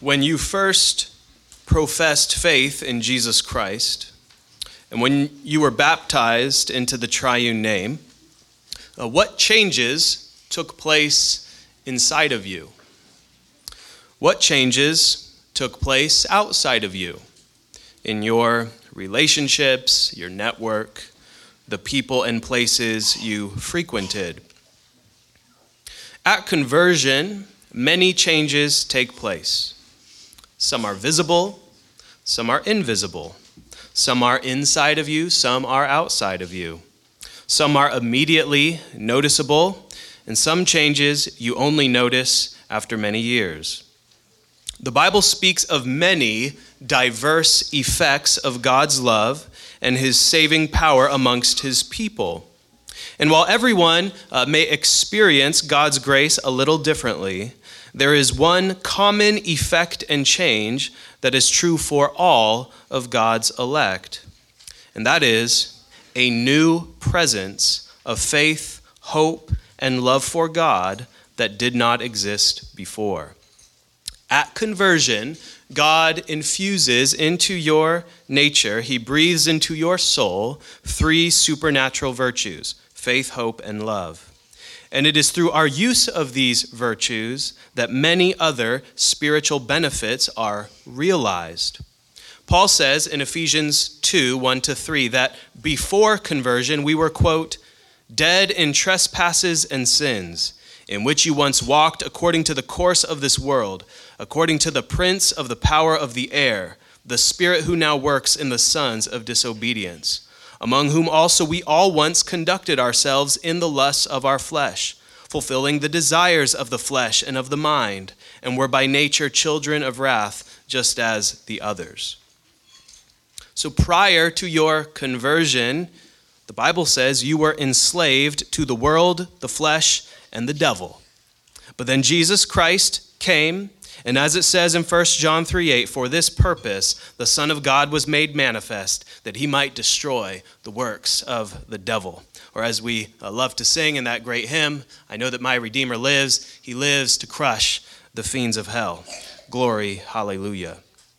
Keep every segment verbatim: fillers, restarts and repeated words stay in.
When you first professed faith in Jesus Christ, and when you were baptized into the triune name, uh, what changes took place inside of you? What changes took place outside of you, in your relationships, your network, the people and places you frequented? At conversion, many changes take place. Some are visible, some are invisible. Some are inside of you, some are outside of you. Some are immediately noticeable, and some changes you only notice after many years. The Bible speaks of many diverse effects of God's love and his saving power amongst his people. And while everyone uh, may experience God's grace a little differently, there is one common effect and change that is true for all of God's elect, and that is a new presence of faith, hope, and love for God that did not exist before. At conversion, God infuses into your nature, he breathes into your soul three supernatural virtues: faith, hope, and love. And it is through our use of these virtues that many other spiritual benefits are realized. Paul says in Ephesians two, one to three, that before conversion we were, quote, dead in trespasses and sins, in which you once walked according to the course of this world, according to the prince of the power of the air, the spirit who now works in the sons of disobedience, among whom also we all once conducted ourselves in the lusts of our flesh, fulfilling the desires of the flesh and of the mind, and were by nature children of wrath, just as the others. So prior to your conversion, the Bible says you were enslaved to the world, the flesh, and the devil. But then Jesus Christ came, and as it says in First John three eight, for this purpose the Son of God was made manifest, that he might destroy the works of the devil. Or as we love to sing in that great hymn, I know that my Redeemer lives. He lives to crush the fiends of hell. Glory, hallelujah.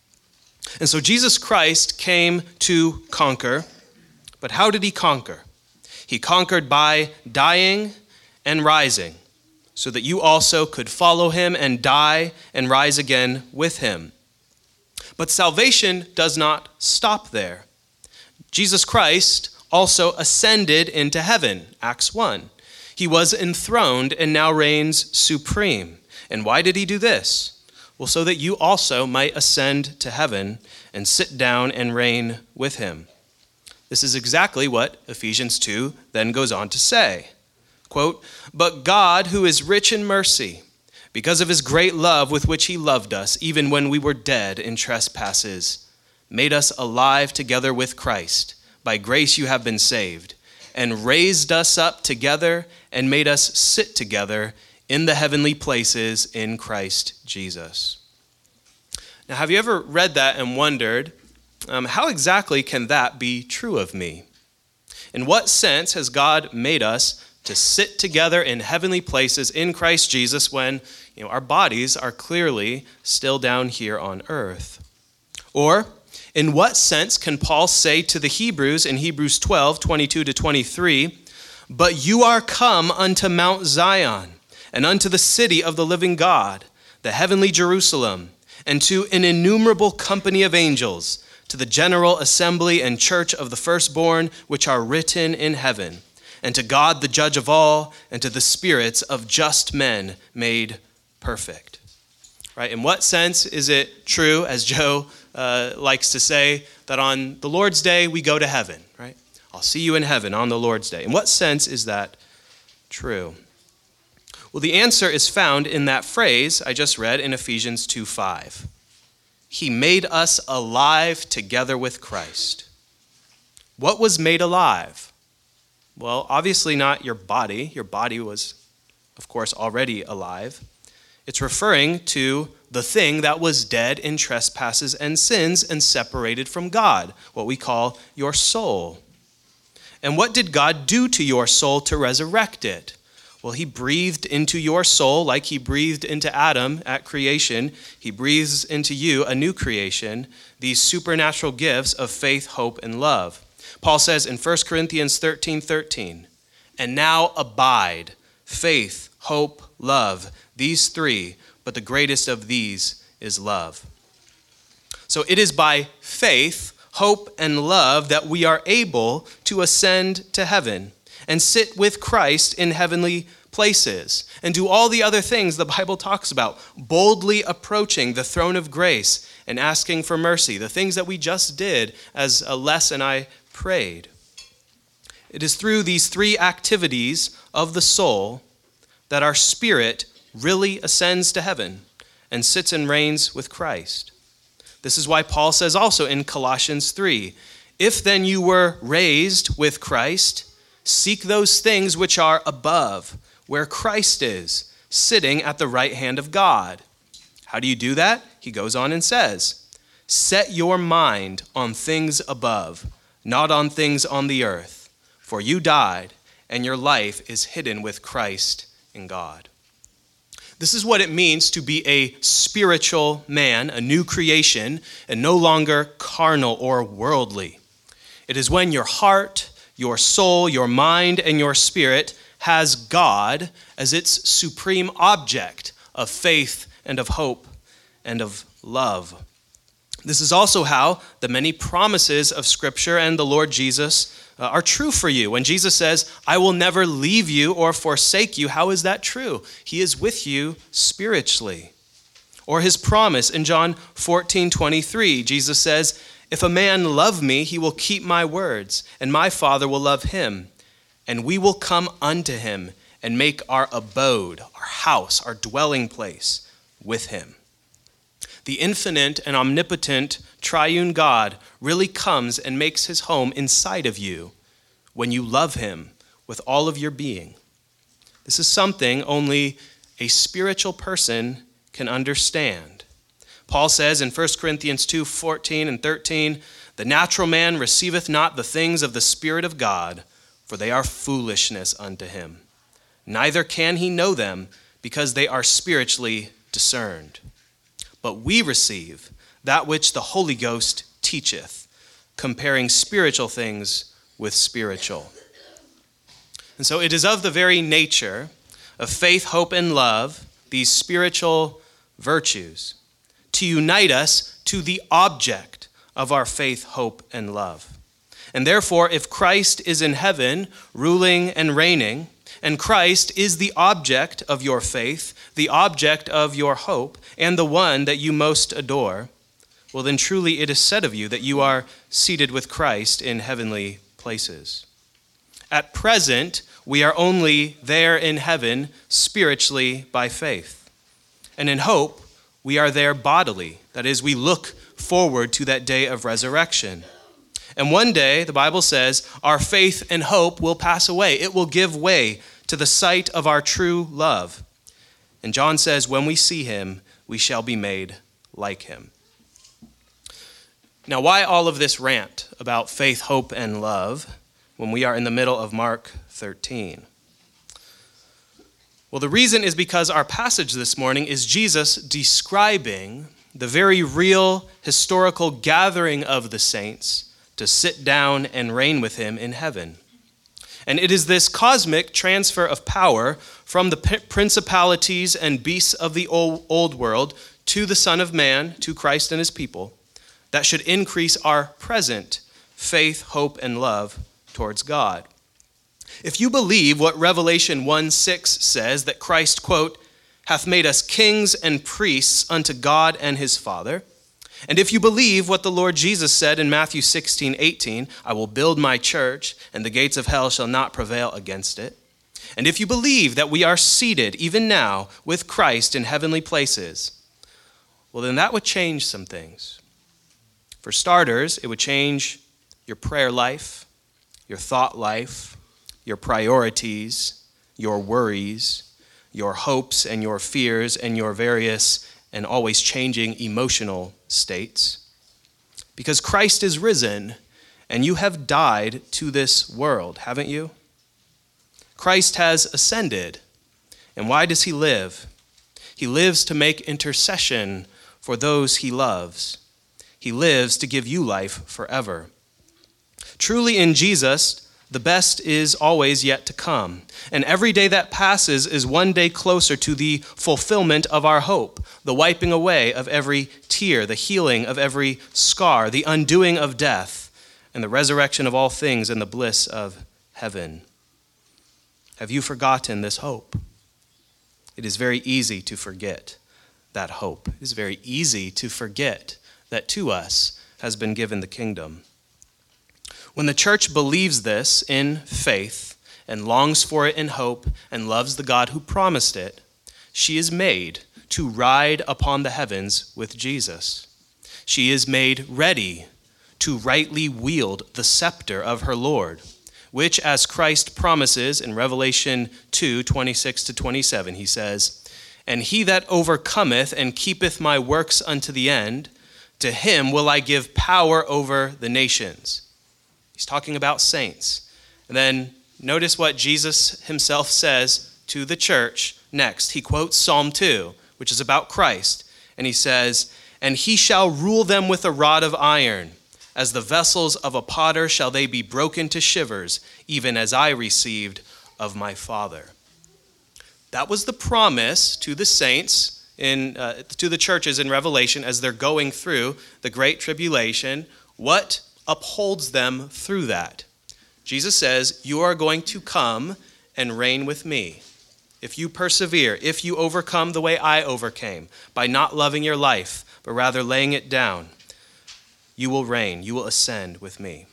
And so Jesus Christ came to conquer, but how did he conquer? He conquered by dying and rising, so that you also could follow him and die and rise again with him. But salvation does not stop there. Jesus Christ also ascended into heaven, Acts one. He was enthroned and now reigns supreme. And why did he do this? Well, so that you also might ascend to heaven and sit down and reign with him. This is exactly what Ephesians two then goes on to say. Quote, but God, who is rich in mercy, because of his great love with which he loved us, even when we were dead in trespasses, made us alive together with Christ. By grace you have been saved, and raised us up together and made us sit together in the heavenly places in Christ Jesus. Now, have you ever read that and wondered, um, how exactly can that be true of me? In what sense has God made us to sit together in heavenly places in Christ Jesus when, you know, our bodies are clearly still down here on earth? Or, in what sense can Paul say to the Hebrews in Hebrews twelve, twenty-two to twenty-three, but you are come unto Mount Zion, and unto the city of the living God, the heavenly Jerusalem, and to an innumerable company of angels, to the general assembly and church of the firstborn, which are written in heaven, and to God the judge of all, and to the spirits of just men made perfect. Right? In what sense is it true, as Joe uh, likes to say, that on the Lord's day we go to heaven, right? I'll see you in heaven on the Lord's day. In what sense is that true? Well, the answer is found in that phrase I just read in Ephesians two five. He made us alive together with Christ. What was made alive? Well, obviously not your body. Your body was, of course, already alive. It's referring to the thing that was dead in trespasses and sins and separated from God, what we call your soul. And what did God do to your soul to resurrect it? Well, he breathed into your soul like he breathed into Adam at creation. He breathes into you a new creation, these supernatural gifts of faith, hope, and love. Paul says in First Corinthians thirteen thirteen, and now abide faith, hope, love, these three, but the greatest of these is love. So it is by faith, hope, and love that we are able to ascend to heaven and sit with Christ in heavenly places and do all the other things the Bible talks about, boldly approaching the throne of grace and asking for mercy, the things that we just did as Les and I prayed. It is through these three activities of the soul that our spirit really ascends to heaven and sits and reigns with Christ. This is why Paul says also in Colossians three, if then you were raised with Christ, seek those things which are above, where Christ is, sitting at the right hand of God. How do you do that? He goes on and says, set your mind on things above, not on things on the earth, for you died, and your life is hidden with Christ in God. This is what it means to be a spiritual man, a new creation, and no longer carnal or worldly. It is when your heart, your soul, your mind, and your spirit has God as its supreme object of faith and of hope and of love. This is also how the many promises of Scripture and the Lord Jesus uh, are true for you. When Jesus says, I will never leave you or forsake you, how is that true? He is with you spiritually. Or his promise in John fourteen twenty-three, Jesus says, if a man love me, he will keep my words, and my Father will love him, and we will come unto him and make our abode, our house, our dwelling place with him. The infinite and omnipotent triune God really comes and makes his home inside of you when you love him with all of your being. This is something only a spiritual person can understand. Paul says in First Corinthians two fourteen and thirteen, the natural man receiveth not the things of the Spirit of God, for they are foolishness unto him. Neither can he know them, because they are spiritually discerned. But we receive that which the Holy Ghost teacheth, comparing spiritual things with spiritual. And so it is of the very nature of faith, hope, and love, these spiritual virtues, to unite us to the object of our faith, hope, and love. And therefore, if Christ is in heaven, ruling and reigning, and Christ is the object of your faith, the object of your hope, and the one that you most adore, well then truly it is said of you that you are seated with Christ in heavenly places. At present, we are only there in heaven spiritually by faith. And in hope, we are there bodily. That is, we look forward to that day of resurrection. And one day, the Bible says, our faith and hope will pass away. It will give way to the sight of our true love. And John says, when we see him, we shall be made like him. Now, why all of this rant about faith, hope, and love when we are in the middle of Mark thirteen? Well, the reason is because our passage this morning is Jesus describing the very real historical gathering of the saints to sit down and reign with him in heaven. And it is this cosmic transfer of power from the principalities and beasts of the old, old world to the Son of Man, to Christ and his people, that should increase our present faith, hope, and love towards God. If you believe what Revelation one six says, that Christ, quote, hath made us kings and priests unto God and his Father, and if you believe what the Lord Jesus said in Matthew sixteen eighteen, I will build my church, and the gates of hell shall not prevail against it, and if you believe that we are seated even now with Christ in heavenly places, well, then that would change some things. For starters, it would change your prayer life, your thought life, your priorities, your worries, your hopes and your fears, and your various and always changing emotional states. Because Christ is risen, and you have died to this world, haven't you? Christ has ascended, And why does he live? He lives to make intercession for those he loves. He lives to give you life forever. Truly in Jesus, the best is always yet to come. And every day that passes is one day closer to the fulfillment of our hope, the wiping away of every tear, the healing of every scar, the undoing of death, and the resurrection of all things and the bliss of heaven. Have you forgotten this hope? It is very easy to forget that hope. It is very easy to forget that to us has been given the kingdom. When the church believes this in faith and longs for it in hope and loves the God who promised it, she is made to ride upon the heavens with Jesus. She is made ready to rightly wield the scepter of her Lord, which, as Christ promises in Revelation two, twenty-six to twenty-seven, he says, "And he that overcometh and keepeth my works unto the end, to him will I give power over the nations." He's talking about saints. And then notice what Jesus himself says to the church next. He quotes Psalm two, which is about Christ. And he says, "And he shall rule them with a rod of iron. As the vessels of a potter shall they be broken to shivers, even as I received of my Father." That was the promise to the saints, in uh, to the churches in Revelation as they're going through the Great Tribulation. What upholds them through that? Jesus says, you are going to come and reign with me. If you persevere, if you overcome the way I overcame, by not loving your life, but rather laying it down, you will reign, you will ascend with me.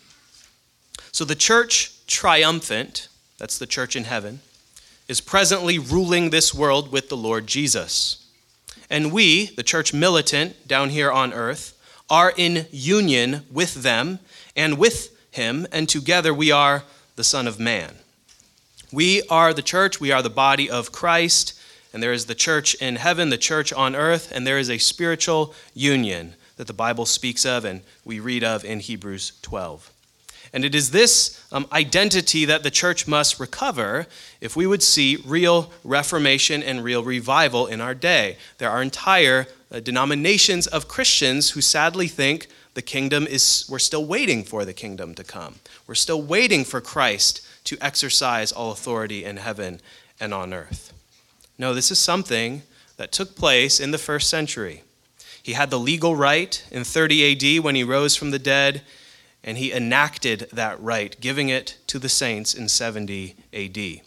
So the church triumphant, that's the church in heaven, is presently ruling this world with the Lord Jesus. And we, the church militant down here on earth, are in union with them and with him, and together we are the Son of Man. We are the church, we are the body of Christ, and there is the church in heaven, the church on earth, and there is a spiritual union that the Bible speaks of and we read of in Hebrews twelve. And it is this um, identity that the church must recover if we would see real reformation and real revival in our day. There are entire uh, denominations of Christians who sadly think the kingdom is, we're still waiting for the kingdom to come. We're still waiting for Christ to exercise all authority in heaven and on earth. No, this is something that took place in the first century. He had the legal right in thirty A D when he rose from the dead, and he enacted that right, giving it to the saints in seventy A D.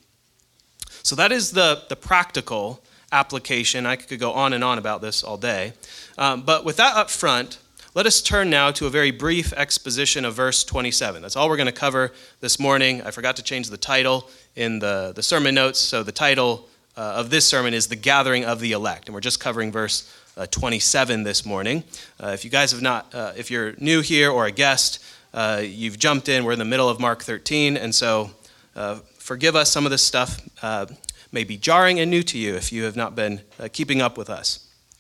So that is the, the practical application. I could go on and on about this all day. Um, but with that up front, let us turn now to a very brief exposition of verse twenty-seven. That's all we're going to cover this morning. I forgot to change the title in the, the sermon notes, so the title uh, of this sermon is The Gathering of the Elect, and we're just covering verse uh, twenty-seven this morning. Uh, if you guys have not, uh, if you're new here or a guest, Uh, you've jumped in. We're in the middle of Mark thirteen, and so uh, forgive us. Some of this stuff uh, may be jarring and new to you if you have not been uh, keeping up with us.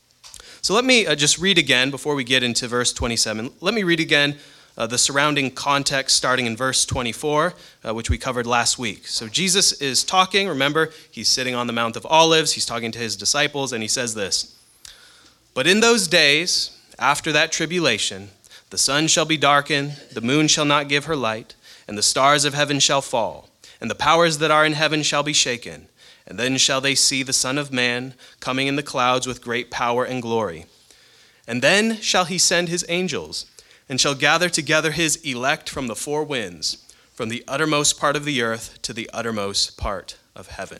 So let me uh, just read again before we get into verse twenty-seven. Let me read again uh, the surrounding context starting in verse twenty-four, uh, which we covered last week. So Jesus is talking. Remember, he's sitting on the Mount of Olives. He's talking to his disciples, and he says this, "But in those days, after that tribulation, the sun shall be darkened, the moon shall not give her light, and the stars of heaven shall fall, and the powers that are in heaven shall be shaken. And then shall they see the Son of Man coming in the clouds with great power and glory. And then shall he send his angels, and shall gather together his elect from the four winds, from the uttermost part of the earth to the uttermost part of heaven."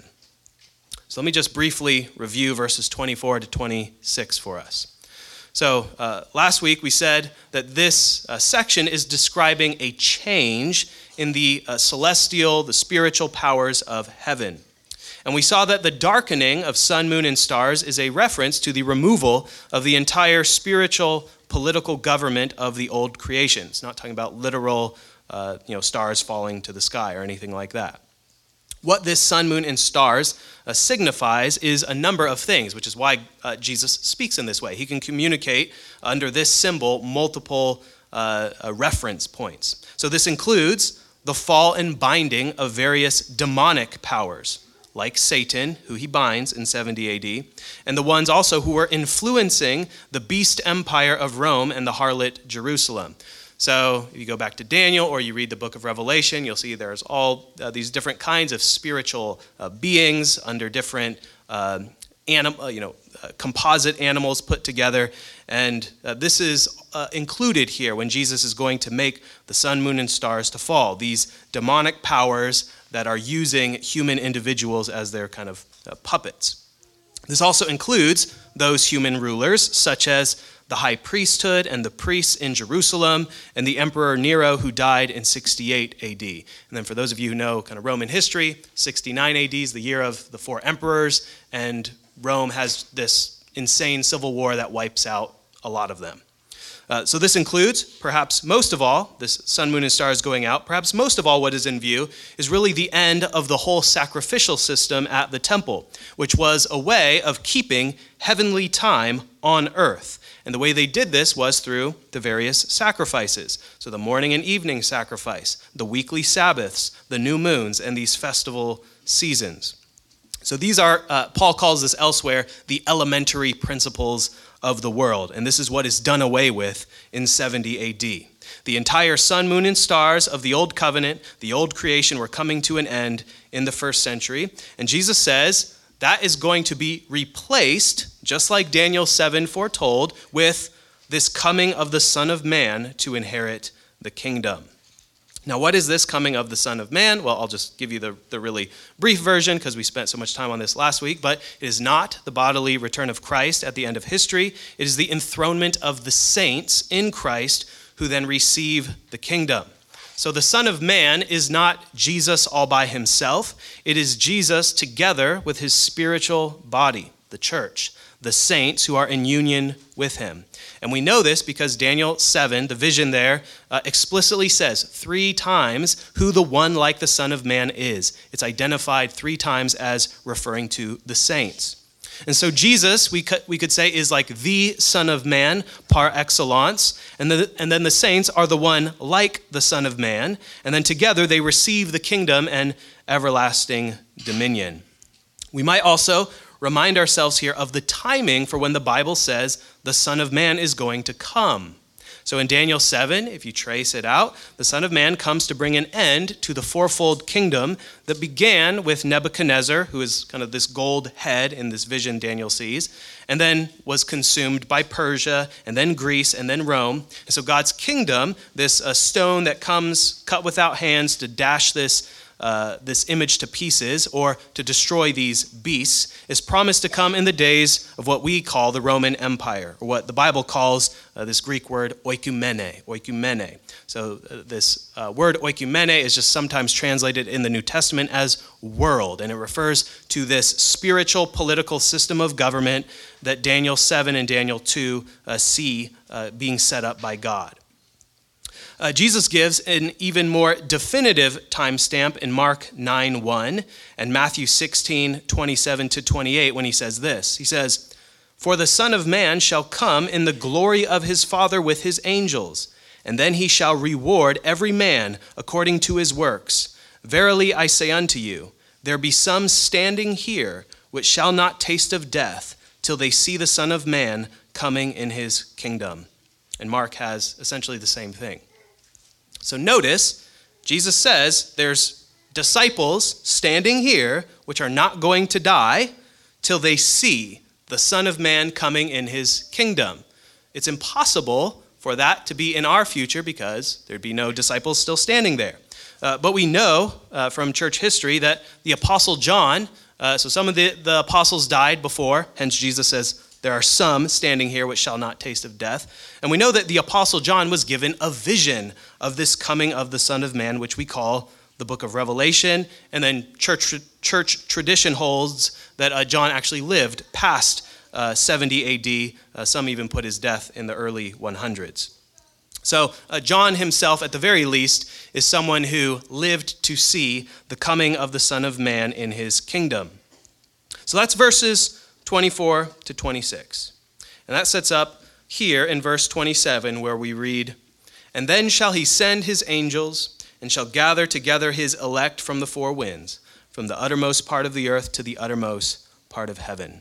So let me just briefly review verses twenty-four to twenty-six for us. So uh, last week we said that this uh, section is describing a change in the uh, celestial, the spiritual powers of heaven. And we saw that the darkening of sun, moon, and stars is a reference to the removal of the entire spiritual, political government of the old creation. It's not talking about literal uh, you know, stars falling to the sky or anything like that. What this sun, moon, and stars uh, signifies is a number of things, which is why uh, Jesus speaks in this way. He can communicate under this symbol multiple uh, uh, reference points. So this includes the fall and binding of various demonic powers, like Satan, who he binds in seventy A D, and the ones also who were influencing the beast empire of Rome and the harlot Jerusalem. So if you go back to Daniel or you read the book of Revelation, you'll see there's all uh, these different kinds of spiritual uh, beings under different uh, anim- uh, you know, uh, composite animals put together. And uh, this is uh, included here when Jesus is going to make the sun, moon, and stars to fall. These demonic powers that are using human individuals as their kind of uh, puppets. This also includes those human rulers, such as the high priesthood and the priests in Jerusalem, and the Emperor Nero, who died in sixty-eight A D. And then for those of you who know kind of Roman history, sixty-nine A D is the year of the four emperors, and Rome has this insane civil war that wipes out a lot of them. Uh, so this includes, perhaps most of all, this sun, moon, and stars going out, perhaps most of all what is in view is really the end of the whole sacrificial system at the temple, which was a way of keeping heavenly time on earth. And the way they did this was through the various sacrifices. So the morning and evening sacrifice, the weekly Sabbaths, the new moons, and these festival seasons. So these are, uh, Paul calls this elsewhere, the elementary principles of the world. And this is what is done away with in seventy A D. The entire sun, moon, and stars of the old covenant, the old creation, were coming to an end in the first century. And Jesus says that is going to be replaced, just like Daniel seven foretold, with this coming of the Son of Man to inherit the kingdom. Now, what is this coming of the Son of Man? Well, I'll just give you the, the really brief version because we spent so much time on this last week, but it is not the bodily return of Christ at the end of history. It is the enthronement of the saints in Christ who then receive the kingdom. So the Son of Man is not Jesus all by himself. It is Jesus together with his spiritual body, the church, the saints who are in union with him. And we know this because Daniel seven, the vision there, uh, explicitly says three times who the one like the Son of Man is. It's identified three times as referring to the saints. And so Jesus, we could, we could say, is like the Son of Man par excellence. And, the, and then the saints are the one like the Son of Man. And then together they receive the kingdom and everlasting dominion. We might also remind ourselves here of the timing for when the Bible says the Son of Man is going to come. So in Daniel seven, if you trace it out, the Son of Man comes to bring an end to the fourfold kingdom that began with Nebuchadnezzar, who is kind of this gold head in this vision Daniel sees, and then was consumed by Persia, and then Greece, and then Rome. And so God's kingdom, this uh, stone that comes cut without hands to dash this Uh, this image to pieces or to destroy these beasts, is promised to come in the days of what we call the Roman Empire, or what the Bible calls uh, this Greek word oikumene, oikumene. So uh, this uh, word oikumene is just sometimes translated in the New Testament as world, and it refers to this spiritual political system of government that Daniel seven and Daniel two uh, see uh, being set up by God. Uh, Jesus gives an even more definitive timestamp in Mark nine one and Matthew sixteen twenty-seven to twenty-eight when he says this. He says, "For the Son of Man shall come in the glory of his Father with his angels, and then he shall reward every man according to his works. Verily I say unto you, there be some standing here which shall not taste of death till they see the Son of Man coming in his kingdom." And Mark has essentially the same thing. So notice, Jesus says there's disciples standing here which are not going to die till they see the Son of Man coming in his kingdom. It's impossible for that to be in our future because there'd be no disciples still standing there. Uh, but we know uh, from church history that the Apostle John, uh, so some of the, the apostles died before, hence Jesus says, there are some standing here which shall not taste of death. And we know that the Apostle John was given a vision of this coming of the Son of Man, which we call the book of Revelation. And then church church tradition holds that uh, John actually lived past uh, seventy A D. Uh, some even put his death in the early one hundreds. So uh, John himself, at the very least, is someone who lived to see the coming of the Son of Man in his kingdom. So that's verses twenty-four to twenty-six. And that sets up here in verse twenty-seven where we read, "And then shall he send his angels and shall gather together his elect from the four winds, from the uttermost part of the earth to the uttermost part of heaven.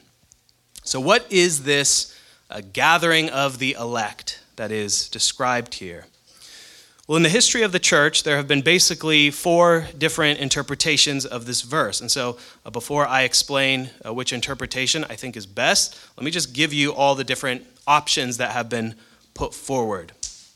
So what is this uh, gathering of the elect that is described here? Well, in the history of the church, there have been basically four different interpretations of this verse. And so uh, before I explain uh, which interpretation I think is best, let me just give you all the different options that have been put forward.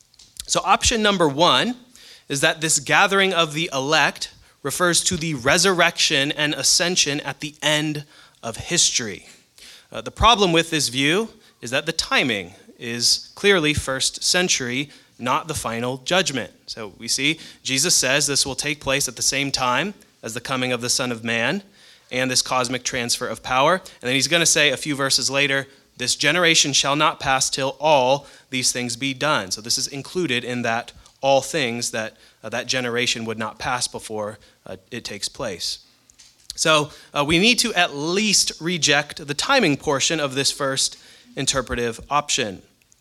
So option number one is that this gathering of the elect refers to the resurrection and ascension at the end of history. Uh, the problem with this view is that the timing is clearly first century, not the final judgment. So we see Jesus says this will take place at the same time as the coming of the Son of Man and this cosmic transfer of power. And then he's going to say a few verses later, this generation shall not pass till all these things be done. So this is included in that all things that uh, that generation would not pass before uh, it takes place. So uh, we need to at least reject the timing portion of this first interpretive option.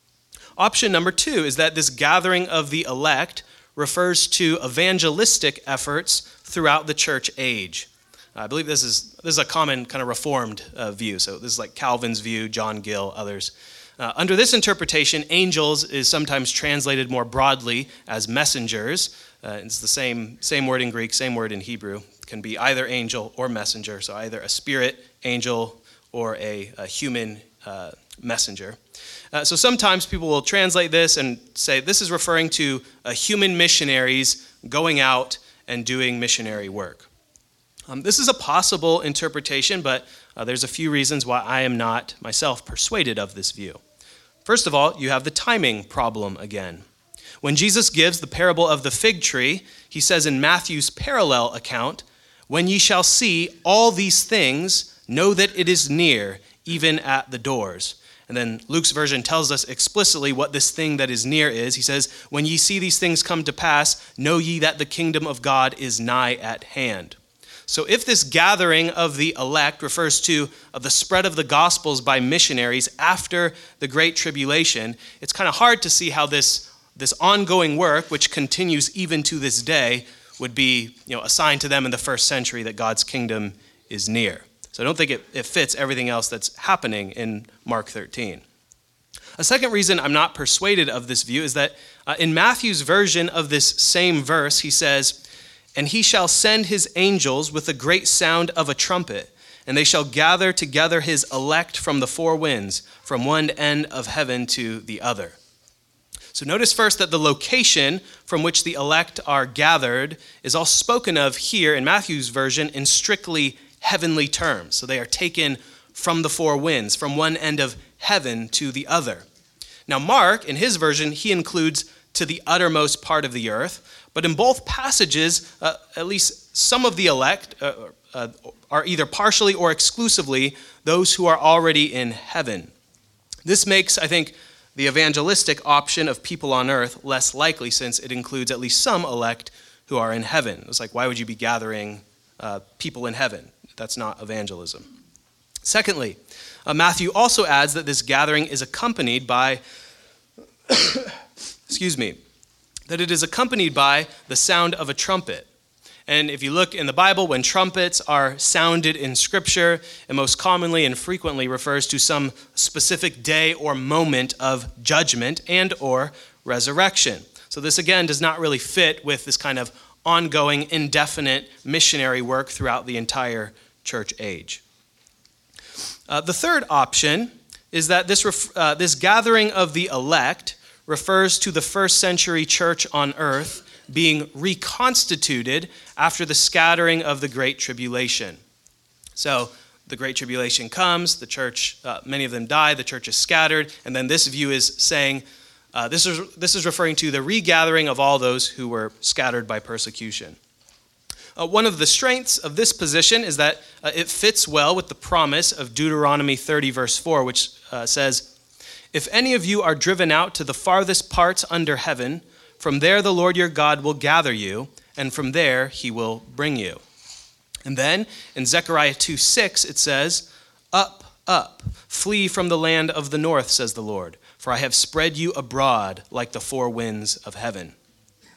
Option number two is that this gathering of the elect refers to evangelistic efforts throughout the church age. I believe this is this is a common kind of Reformed uh, view. So this is like Calvin's view, John Gill, others. Uh, under this interpretation, angels is sometimes translated more broadly as messengers. Uh, it's the same same word in Greek, same word in Hebrew. It can be either angel or messenger, so either a spirit angel or a, a human uh, messenger. Uh, so sometimes people will translate this and say this is referring to uh, human missionaries going out and doing missionary work. Um, this is a possible interpretation, but uh, there's a few reasons why I am not myself persuaded of this view. First of all, you have the timing problem again. When Jesus gives the parable of the fig tree, he says in Matthew's parallel account, "When ye shall see all these things, know that it is near, even at the doors." And then Luke's version tells us explicitly what this thing that is near is. He says, "When ye see these things come to pass, know ye that the kingdom of God is nigh at hand." So if this gathering of the elect refers to uh, the spread of the gospels by missionaries after the Great Tribulation, it's kind of hard to see how this, this ongoing work, which continues even to this day, would be you know, assigned to them in the first century that God's kingdom is near. So I don't think it, it fits everything else that's happening in Mark thirteen. A second reason I'm not persuaded of this view is that uh, in Matthew's version of this same verse, he says, "And he shall send his angels with a great sound of a trumpet, and they shall gather together his elect from the four winds, from one end of heaven to the other." So notice first that the location from which the elect are gathered is all spoken of here in Matthew's version in strictly heavenly terms. So they are taken from the four winds, from one end of heaven to the other. Now Mark, in his version, he includes to the uttermost part of the earth, but in both passages, uh, at least some of the elect uh, uh, are either partially or exclusively those who are already in heaven. This makes, I think, the evangelistic option of people on earth less likely, since it includes at least some elect who are in heaven. It's like, why would you be gathering uh, people in heaven? That's not evangelism. Secondly, uh, Matthew also adds that this gathering is accompanied by, excuse me, that it is accompanied by the sound of a trumpet. And if you look in the Bible, when trumpets are sounded in Scripture, it most commonly and frequently refers to some specific day or moment of judgment and or resurrection. So this again does not really fit with this kind of ongoing, indefinite missionary work throughout the entire church age. Uh, the third option is that this ref- uh, this gathering of the elect refers to the first century church on earth being reconstituted after the scattering of the Great Tribulation. So the Great Tribulation comes, the church, uh, many of them die, the church is scattered, and then this view is saying, uh, this is this is referring to the regathering of all those who were scattered by persecution. Uh, one of the strengths of this position is that uh, it fits well with the promise of Deuteronomy thirty, verse four, which uh, says, "If any of you are driven out to the farthest parts under heaven, from there the Lord your God will gather you, and from there he will bring you." And then in Zechariah two six it says, "Up, up, flee from the land of the north, says the Lord, for I have spread you abroad like the four winds of heaven."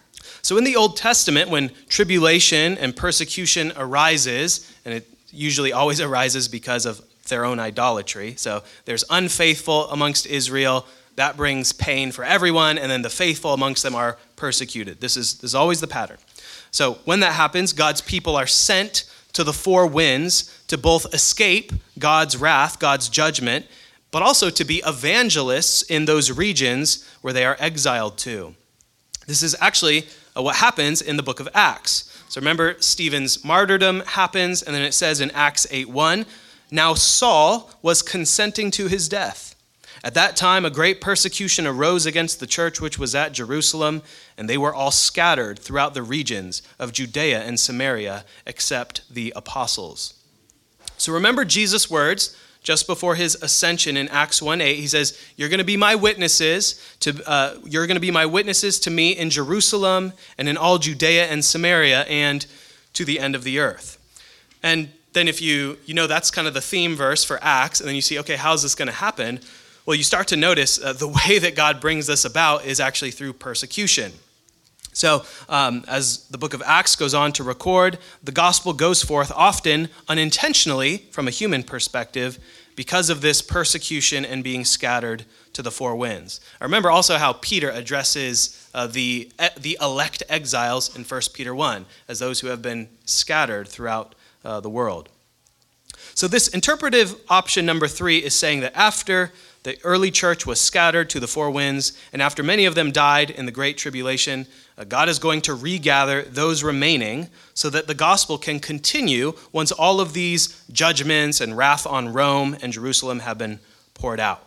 So in the Old Testament, when tribulation and persecution arises, and it usually always arises because of their own idolatry. So there's unfaithful amongst Israel. That brings pain for everyone, and then the faithful amongst them are persecuted. This is, this is always the pattern. So when that happens, God's people are sent to the four winds to both escape God's wrath, God's judgment, but also to be evangelists in those regions where they are exiled to. This is actually what happens in the book of Acts. So remember, Stephen's martyrdom happens, and then it says in Acts eight one, "Now Saul was consenting to his death. At that time, a great persecution arose against the church which was at Jerusalem, and they were all scattered throughout the regions of Judea and Samaria, except the apostles." So remember Jesus' words just before his ascension in Acts one eight. He says, "You're going to be my witnesses to uh, you're going to be my witnesses to me in Jerusalem and in all Judea and Samaria and to the end of the earth." And then if you you know that's kind of the theme verse for Acts, and then you see, okay, how's this going to happen? Well, you start to notice uh, the way that God brings this about is actually through persecution. So um, as the book of Acts goes on to record, the gospel goes forth often unintentionally from a human perspective because of this persecution and being scattered to the four winds. I remember also how Peter addresses uh, the, the elect exiles in First Peter one as those who have been scattered throughout uh, the world. So this interpretive option number three is saying that after the early church was scattered to the four winds, and after many of them died in the Great Tribulation, uh, God is going to regather those remaining so that the gospel can continue once all of these judgments and wrath on Rome and Jerusalem have been poured out.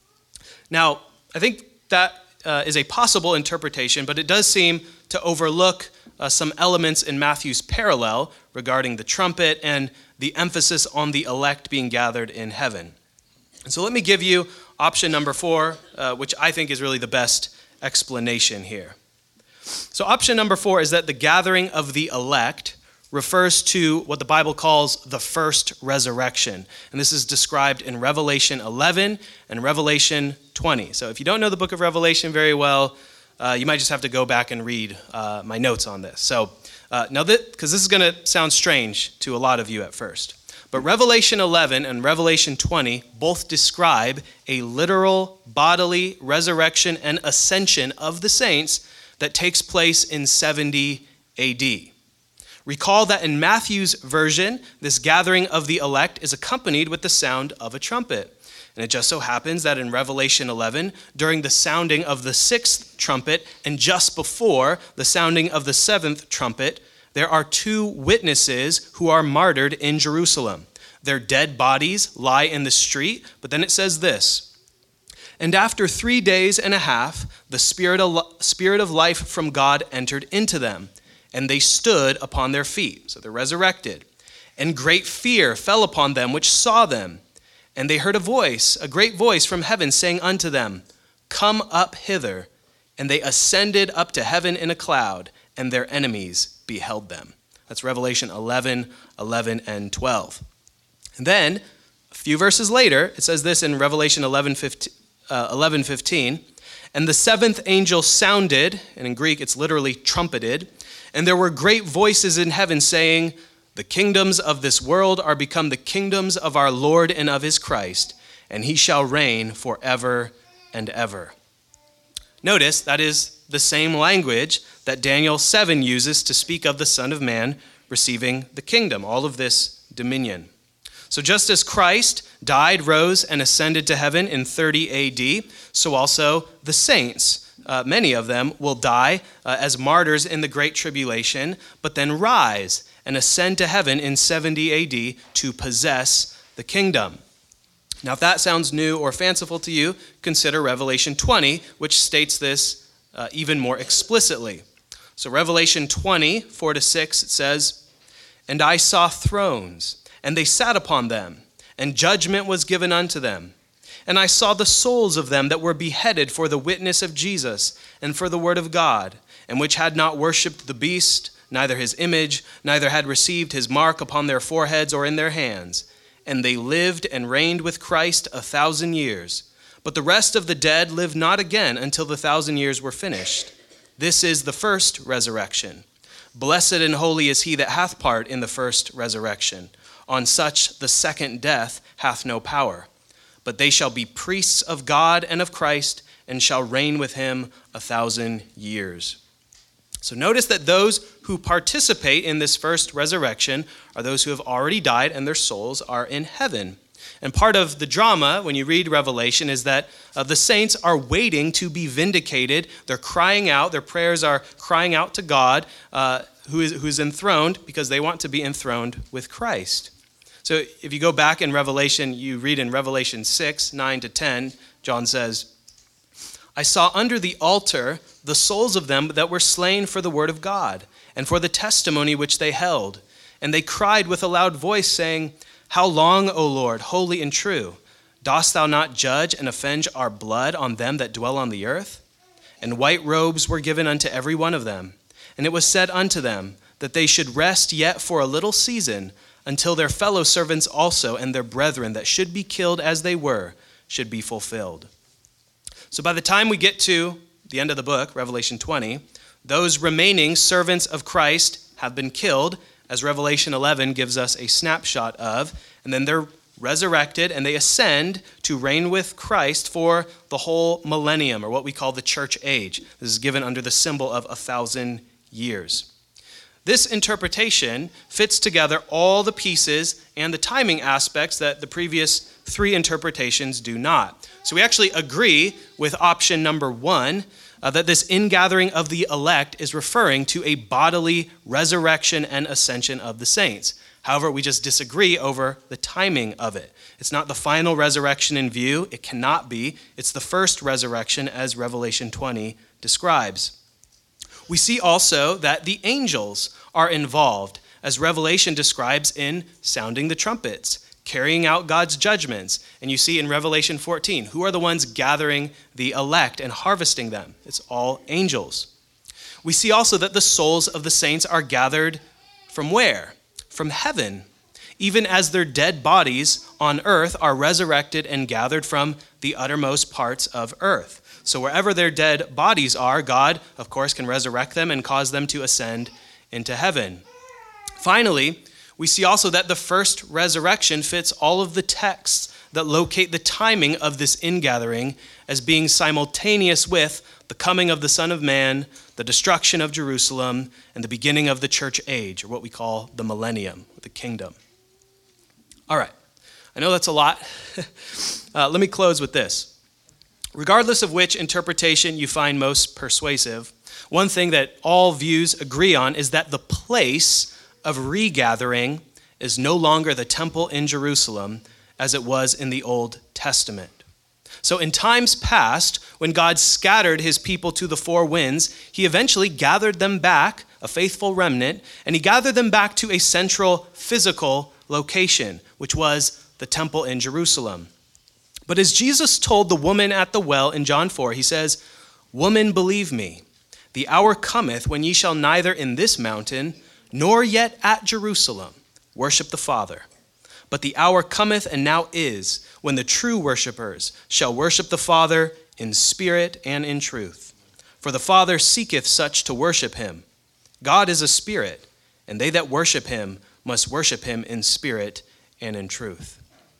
Now, I think that uh, is a possible interpretation, but it does seem to overlook uh, some elements in Matthew's parallel regarding the trumpet and the emphasis on the elect being gathered in heaven. And so let me give you option number four, uh, which I think is really the best explanation here. So option number four is that the gathering of the elect refers to what the Bible calls the first resurrection. And this is described in Revelation eleven and Revelation twenty. So if you don't know the book of Revelation very well, uh, you might just have to go back and read uh, my notes on this. So uh, now that, because this is going to sound strange to a lot of you at first. But Revelation eleven and Revelation twenty both describe a literal bodily resurrection and ascension of the saints that takes place in seventy A D. Recall that in Matthew's version, this gathering of the elect is accompanied with the sound of a trumpet. And it just so happens that in Revelation eleven, during the sounding of the sixth trumpet and just before the sounding of the seventh trumpet, there are two witnesses who are martyred in Jerusalem. Their dead bodies lie in the street, but then it says this, "And after three days and a half, the spirit of, spirit of life from God entered into them, and they stood upon their feet." So they're resurrected. "And great fear fell upon them which saw them. And they heard a voice, a great voice from heaven saying unto them, Come up hither. And they ascended up to heaven in a cloud, and their enemies beheld them." That's Revelation eleven, eleven, and twelve. And then, a few verses later, it says this in Revelation eleven, fifteen, "And the seventh angel sounded," and in Greek it's literally trumpeted, "and there were great voices in heaven saying, The kingdoms of this world are become the kingdoms of our Lord and of his Christ, and he shall reign forever and ever." Notice that is the same language that Daniel seven uses to speak of the Son of Man receiving the kingdom, all of this dominion. So just as Christ died, rose, and ascended to heaven in thirty A D, so also the saints, uh, many of them, will die uh, as martyrs in the Great Tribulation, but then rise and ascend to heaven in seventy A D to possess the kingdom. Now, if that sounds new or fanciful to you, consider Revelation twenty, which states this uh, even more explicitly. So Revelation twenty, four to six, it says, "And I saw thrones, and they sat upon them, and judgment was given unto them. And I saw the souls of them that were beheaded for the witness of Jesus and for the word of God, and which had not worshipped the beast, neither his image, neither had received his mark upon their foreheads or in their hands. And they lived and reigned with Christ a thousand years. But the rest of the dead lived not again until the thousand years were finished. This is the first resurrection. Blessed and holy is he that hath part in the first resurrection. On such the second death hath no power. But they shall be priests of God and of Christ, and shall reign with him a thousand years. So notice that those who participate in this first resurrection are those who have already died and their souls are in heaven. And part of the drama, when you read Revelation, is that uh, the saints are waiting to be vindicated. They're crying out. Their prayers are crying out to God, uh, who is who is enthroned, because they want to be enthroned with Christ. So if you go back in Revelation, you read in Revelation six, nine to ten, John says, I saw under the altar the souls of them that were slain for the word of God and for the testimony which they held. And they cried with a loud voice, saying, How long, O Lord, holy and true, dost thou not judge and avenge our blood on them that dwell on the earth? And white robes were given unto every one of them. And it was said unto them that they should rest yet for a little season, until their fellow servants also and their brethren that should be killed as they were should be fulfilled. So by the time we get to the end of the book, Revelation twenty, those remaining servants of Christ have been killed, as Revelation eleven gives us a snapshot of, and then they're resurrected and they ascend to reign with Christ for the whole millennium, or what we call the church age. This is given under the symbol of a thousand years. This interpretation fits together all the pieces and the timing aspects that the previous three interpretations do not. So we actually agree with option number one, uh, that this ingathering of the elect is referring to a bodily resurrection and ascension of the saints. However, we just disagree over the timing of it. It's not the final resurrection in view. It cannot be. It's the first resurrection, as Revelation twenty describes. We see also that the angels are involved, as Revelation describes in sounding the trumpets, carrying out God's judgments. And you see in Revelation fourteen, who are the ones gathering the elect and harvesting them? It's all angels. We see also that the souls of the saints are gathered from where? From heaven, even as their dead bodies on earth are resurrected and gathered from the uttermost parts of earth. So wherever their dead bodies are, God, of course, can resurrect them and cause them to ascend into heaven. Finally, we see also that the first resurrection fits all of the texts that locate the timing of this ingathering as being simultaneous with the coming of the Son of Man, the destruction of Jerusalem, and the beginning of the church age, or what we call the millennium, the kingdom. All right, I know that's a lot. uh, let me close with this. Regardless of which interpretation you find most persuasive, one thing that all views agree on is that the place of regathering is no longer the temple in Jerusalem as it was in the Old Testament. So in times past, when God scattered his people to the four winds, he eventually gathered them back, a faithful remnant, and he gathered them back to a central physical location, which was the temple in Jerusalem. But as Jesus told the woman at the well in John four, he says, Woman, believe me, the hour cometh when ye shall neither in this mountain, nor yet at Jerusalem, worship the Father. But the hour cometh, and now is, when the true worshipers shall worship the Father in spirit and in truth. For the Father seeketh such to worship him. God is a spirit, and they that worship him must worship him in spirit and in truth.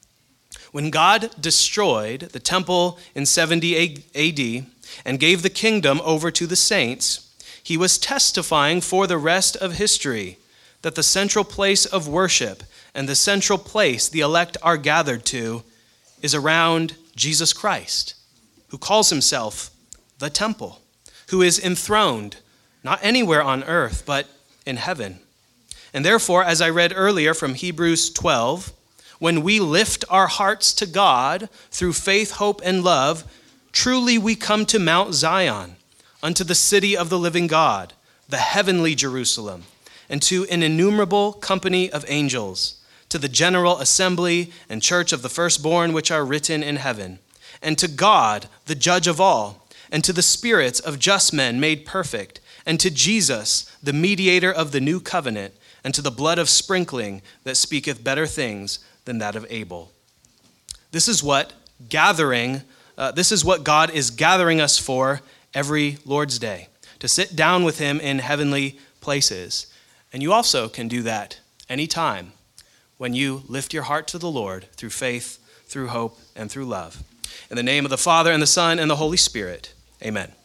When God destroyed the temple in seventy A D and gave the kingdom over to the saints, he was testifying for the rest of history that the central place of worship and the central place the elect are gathered to is around Jesus Christ, who calls himself the temple, who is enthroned, not anywhere on earth, but in heaven. And therefore, as I read earlier from Hebrews twelve, when we lift our hearts to God through faith, hope, and love, truly we come to Mount Zion, unto the city of the living God, the heavenly Jerusalem, and to an innumerable company of angels, to the general assembly and church of the firstborn which are written in heaven, and to God, the judge of all, and to the spirits of just men made perfect, and to Jesus, the mediator of the new covenant, and to the blood of sprinkling that speaketh better things than that of Abel. This is what gathering, uh, this is what God is gathering us for every Lord's Day, to sit down with him in heavenly places. And you also can do that anytime when you lift your heart to the Lord through faith, through hope, and through love. In the name of the Father, and the Son, and the Holy Spirit, amen.